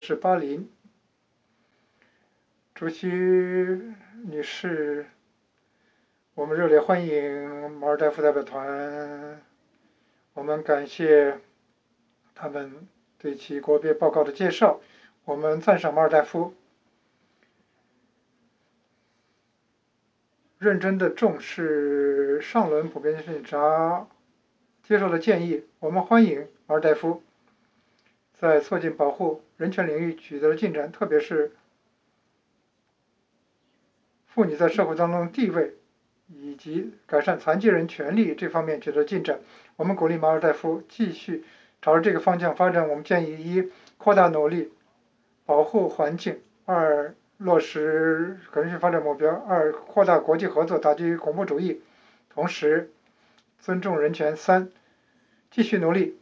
是巴林主席女士，我们热烈欢迎马尔代夫代表团。我们感谢他们对其国别报告的介绍。我们赞赏马尔代夫认真地重视上轮普遍审查接受的建议。我们欢迎马尔代夫在促进保护人权领域取得的进展，特别是妇女在社会当中的地位以及改善残疾人权利这方面取得进展。我们鼓励马尔代夫继续朝着这个方向发展。我们建议：一、扩大努力保护环境；二、落实可持续发展目标；二、扩大国际合作，打击恐怖主义，同时尊重人权；三、继续努力